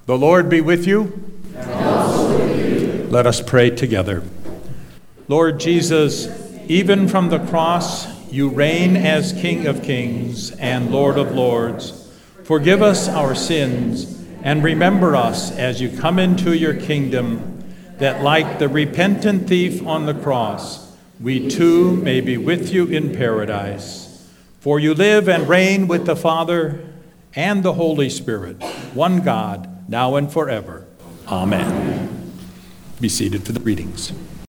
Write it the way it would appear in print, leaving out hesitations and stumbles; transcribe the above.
The Lord be with you. And also with you. Let us pray together. Lord Jesus, even from the cross, you reign as King of Kings and Lord of Lords. Forgive us our sins and remember us as you come into your kingdom, that like the repentant thief on the cross, we too may be with you in paradise. For you live and reign with the Father and the Holy Spirit, one God, now and forever. Amen. Be seated for the readings.